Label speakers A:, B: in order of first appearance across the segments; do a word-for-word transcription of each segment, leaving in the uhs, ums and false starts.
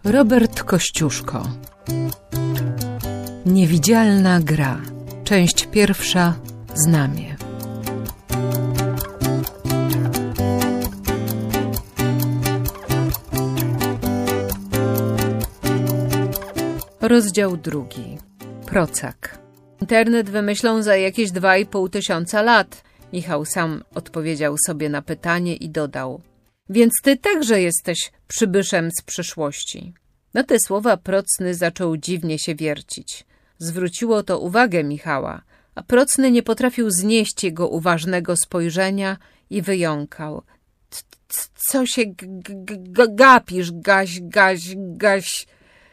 A: Robert Kościuszko. Niewidzialna gra. Część pierwsza. Znamie. Rozdział drugi. Procak. Internet wymyślą za jakieś dwa i pół tysiąca lat. Michał sam odpowiedział sobie na pytanie i dodał: więc ty także jesteś przybyszem z przyszłości. Na te słowa Procny zaczął dziwnie się wiercić. Zwróciło to uwagę Michała, a Procny nie potrafił znieść jego uważnego spojrzenia i wyjąkał: co się gapisz, gaś, gaś, gaś...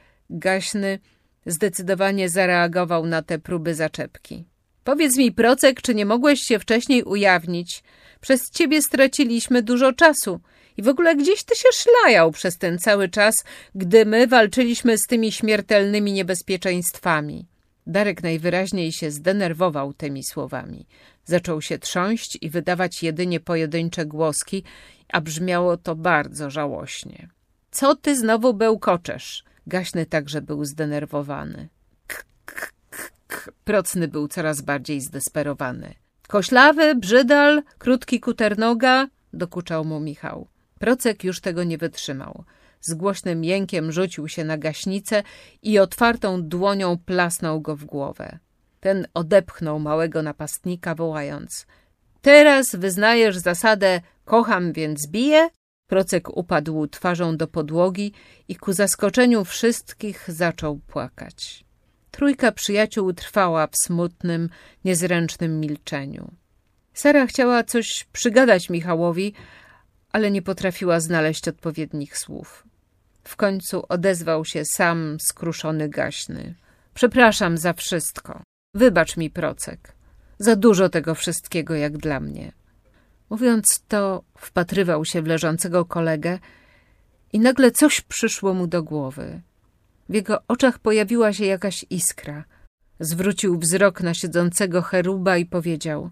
A: Gaśny zdecydowanie zareagował na te próby zaczepki. Powiedz mi, Procek, czy nie mogłeś się wcześniej ujawnić? Przez ciebie straciliśmy dużo czasu. I w ogóle gdzieś ty się szlajał przez ten cały czas, gdy my walczyliśmy z tymi śmiertelnymi niebezpieczeństwami. Darek najwyraźniej się zdenerwował tymi słowami. Zaczął się trząść i wydawać jedynie pojedyncze głoski, a brzmiało to bardzo żałośnie. Co ty znowu bełkoczesz? Gaśny także był zdenerwowany. K, k, k, k. Procny był coraz bardziej zdesperowany. Koślawy, brzydal, krótki kuternoga, dokuczał mu Michał. Procek już tego nie wytrzymał. Z głośnym jękiem rzucił się na gaśnicę i otwartą dłonią plasnął go w głowę. Ten odepchnął małego napastnika, wołając: teraz wyznajesz zasadę kocham, więc biję? Procek upadł twarzą do podłogi i ku zaskoczeniu wszystkich zaczął płakać. Trójka przyjaciół trwała w smutnym, niezręcznym milczeniu. Sara chciała coś przygadać Michałowi, ale nie potrafiła znaleźć odpowiednich słów. W końcu odezwał się sam skruszony Gaśny. Przepraszam za wszystko. Wybacz mi, Procek. Za dużo tego wszystkiego jak dla mnie. Mówiąc to, wpatrywał się w leżącego kolegę i nagle coś przyszło mu do głowy. W jego oczach pojawiła się jakaś iskra. Zwrócił wzrok na siedzącego cheruba i powiedział: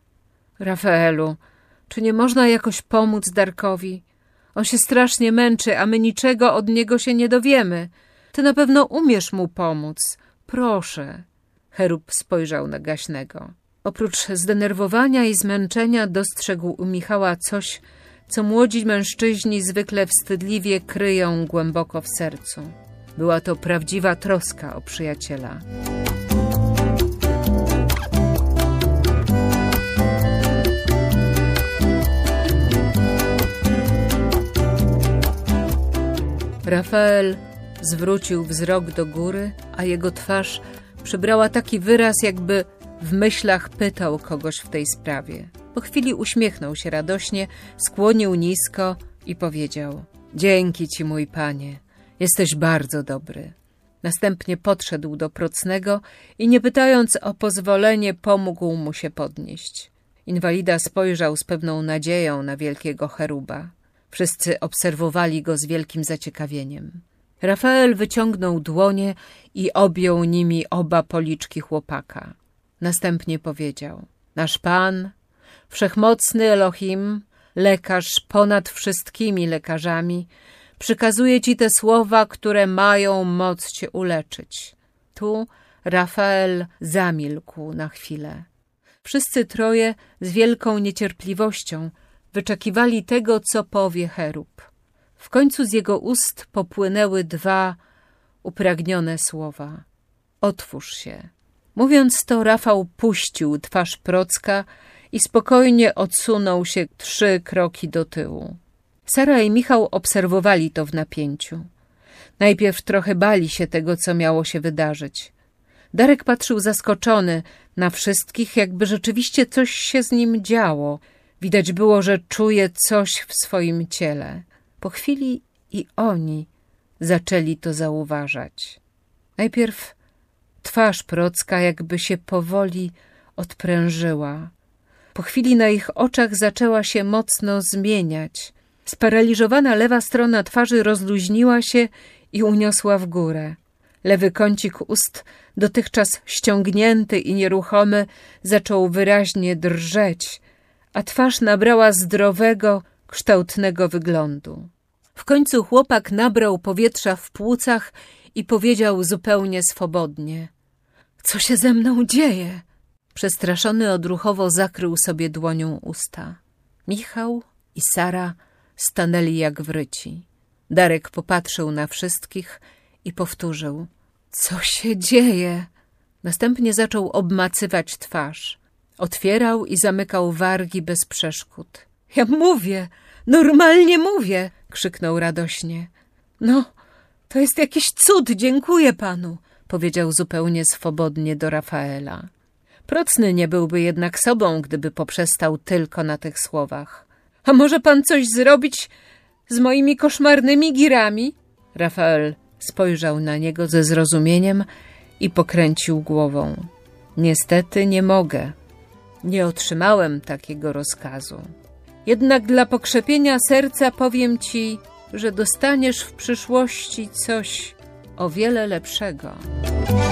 A: Rafaelu, czy nie można jakoś pomóc Darkowi? On się strasznie męczy, a my niczego od niego się nie dowiemy. Ty na pewno umiesz mu pomóc. Proszę. Cherub spojrzał na Gaśnego. Oprócz zdenerwowania i zmęczenia dostrzegł u Michała coś, co młodzi mężczyźni zwykle wstydliwie kryją głęboko w sercu. Była to prawdziwa troska o przyjaciela. Rafael zwrócił wzrok do góry, a jego twarz przybrała taki wyraz, jakby w myślach pytał kogoś w tej sprawie. Po chwili uśmiechnął się radośnie, skłonił nisko i powiedział: dzięki ci, mój panie, jesteś bardzo dobry. Następnie podszedł do Procnego i nie pytając o pozwolenie, pomógł mu się podnieść. Inwalida spojrzał z pewną nadzieją na wielkiego cheruba. Wszyscy obserwowali go z wielkim zaciekawieniem. Rafael wyciągnął dłonie i objął nimi oba policzki chłopaka. Następnie powiedział: nasz Pan, wszechmocny Elohim, lekarz ponad wszystkimi lekarzami, przykazuje ci te słowa, które mają moc cię uleczyć. Tu Rafael zamilkł na chwilę. Wszyscy troje z wielką niecierpliwością wyczekiwali tego, co powie cherub. W końcu z jego ust popłynęły dwa upragnione słowa: otwórz się. Mówiąc to, Rafał puścił twarz Procka i spokojnie odsunął się trzy kroki do tyłu. Sara i Michał obserwowali to w napięciu. Najpierw trochę bali się tego, co miało się wydarzyć. Darek patrzył zaskoczony na wszystkich, jakby rzeczywiście coś się z nim działo. Widać było, że czuje coś w swoim ciele. Po chwili i oni zaczęli to zauważać. Najpierw twarz Procka jakby się powoli odprężyła. Po chwili na ich oczach zaczęła się mocno zmieniać. Sparaliżowana lewa strona twarzy rozluźniła się i uniosła w górę. Lewy kącik ust, dotychczas ściągnięty i nieruchomy, zaczął wyraźnie drżeć, a twarz nabrała zdrowego, kształtnego wyglądu. W końcu chłopak nabrał powietrza w płucach i powiedział zupełnie swobodnie: co się ze mną dzieje? Przestraszony odruchowo zakrył sobie dłonią usta. Michał i Sara stanęli jak wryci. Darek popatrzył na wszystkich i powtórzył: co się dzieje? Następnie zaczął obmacywać twarz. Otwierał i zamykał wargi bez przeszkód. Ja mówię, normalnie mówię, krzyknął radośnie. No, to jest jakiś cud, dziękuję panu, powiedział zupełnie swobodnie do Rafaela. Procny nie byłby jednak sobą, gdyby poprzestał tylko na tych słowach. A może pan coś zrobić z moimi koszmarnymi girami? Rafael spojrzał na niego ze zrozumieniem i pokręcił głową. Niestety nie mogę. Nie otrzymałem takiego rozkazu. Jednak dla pokrzepienia serca powiem ci, że dostaniesz w przyszłości coś o wiele lepszego.